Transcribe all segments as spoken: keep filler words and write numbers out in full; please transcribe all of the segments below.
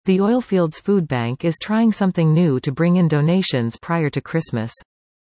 The Oilfields Food Bank is trying something new to bring in donations prior to Christmas.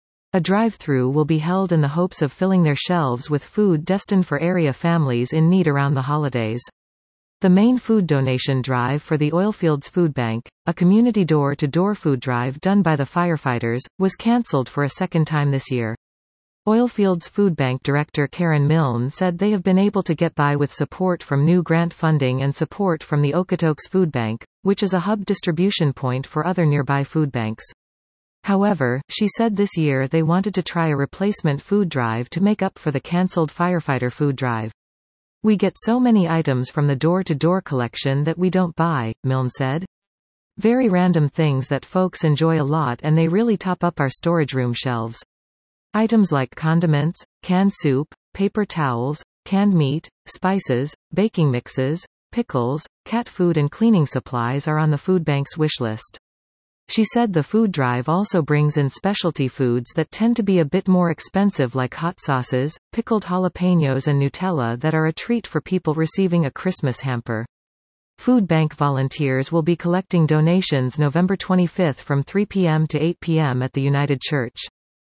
A drive-through will be held in the hopes of filling their shelves with food destined for area families in need around the holidays. The main food donation drive for the Oilfields Food Bank, a community door-to-door food drive done by the firefighters, was cancelled for a second time this year. Oilfields Food Bank Director Karen Milne said they have been able to get by with support from new grant funding and support from the Okotoks Food Bank, which is a hub distribution point for other nearby food banks. However, she said this year they wanted to try a replacement food drive to make up for the cancelled firefighter food drive. "We get so many items from the door-to-door collection that we don't buy," Milne said. "Very random things that folks enjoy a lot, and they really top up our storage room shelves. Items like condiments, canned soup, paper towels, canned meat, spices, baking mixes, pickles, cat food and cleaning supplies are on the food bank's wish list." She said the food drive also brings in specialty foods that tend to be a bit more expensive, like hot sauces, pickled jalapenos and Nutella, that are a treat for people receiving a Christmas hamper. Food bank volunteers will be collecting donations November twenty-fifth from three p m to eight p m at the United Church.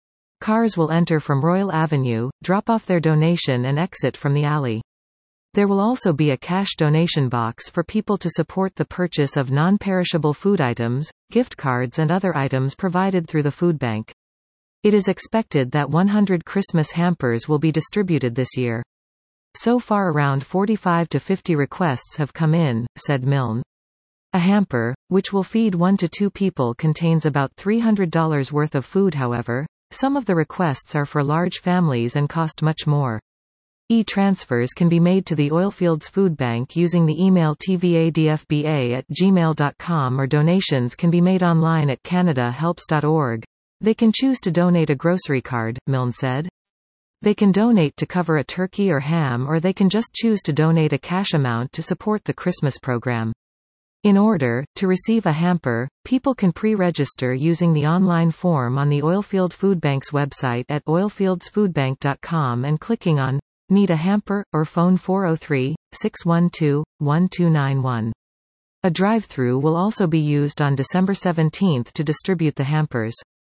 Cars will enter from Royal Avenue, drop off their donation and exit from the alley. There will also be a cash donation box for people to support the purchase of non-perishable food items, gift cards and other items provided through the food bank. It is expected that one hundred Christmas hampers will be distributed this year. So far around forty-five to fifty requests have come in, said Milne. A hamper, which will feed one to two people, contains about three hundred dollars worth of food. However, some of the requests are for large families and cost much more. E-transfers can be made to the Oilfields Food Bank using the email t v a d f b a at gmail dot com, or donations can be made online at canada helps dot org. They can choose to donate a grocery card, Milne said. They can donate to cover a turkey or ham, or they can just choose to donate a cash amount to support the Christmas program. In order to receive a hamper, people can pre-register using the online form on the Oilfield Food Bank's website at oilfields food bank dot com and clicking on Need a Hamper, or phone four oh three, six one two, one two nine one. A drive-through will also be used on December seventeenth to distribute the hampers.